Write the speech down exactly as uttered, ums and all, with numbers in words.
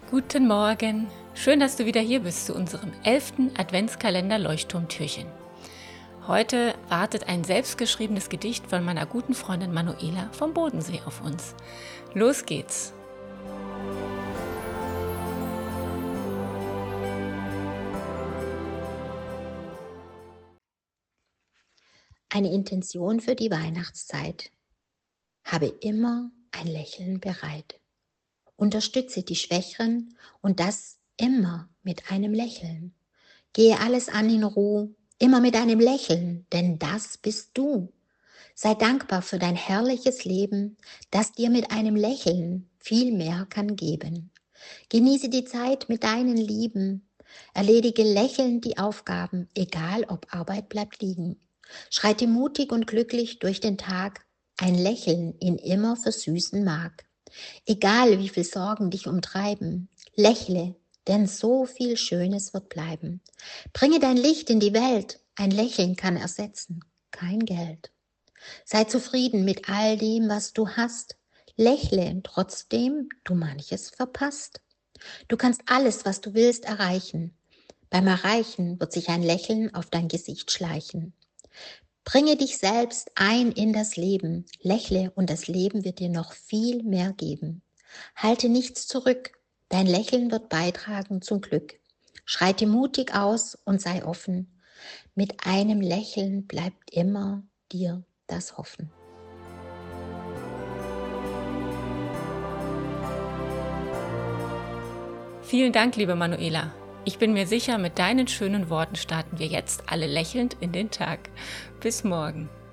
Guten Morgen, schön, dass du wieder hier bist zu unserem elften Adventskalender Leuchtturmtürchen. Heute wartet ein selbstgeschriebenes Gedicht von meiner guten Freundin Manuela vom Bodensee auf uns. Los geht's! Eine Intention für die Weihnachtszeit. Habe immer ein Lächeln bereit. Unterstütze die Schwächeren und das immer mit einem Lächeln. Gehe alles an in Ruhe, immer mit einem Lächeln, denn das bist du. Sei dankbar für dein herrliches Leben, das dir mit einem Lächeln viel mehr kann geben. Genieße die Zeit mit deinen Lieben. Erledige lächelnd die Aufgaben, egal ob Arbeit bleibt liegen. Schreite mutig und glücklich durch den Tag, ein Lächeln ihn immer versüßen mag. Egal wie viel Sorgen dich umtreiben, lächle, denn so viel Schönes wird bleiben. Bringe dein Licht in die Welt, ein Lächeln kann ersetzen, kein Geld. Sei zufrieden mit all dem, was du hast, lächle trotzdem du manches verpasst. Du kannst alles, was du willst, erreichen. Beim Erreichen wird sich ein Lächeln auf dein Gesicht schleichen. Bringe dich selbst ein in das Leben, lächle und das Leben wird dir noch viel mehr geben. Halte nichts zurück, dein Lächeln wird beitragen zum Glück. Schreite mutig aus und sei offen, mit einem Lächeln bleibt immer dir das Hoffen. Vielen Dank, liebe Manuela. Ich bin mir sicher, mit deinen schönen Worten starten wir jetzt alle lächelnd in den Tag. Bis morgen.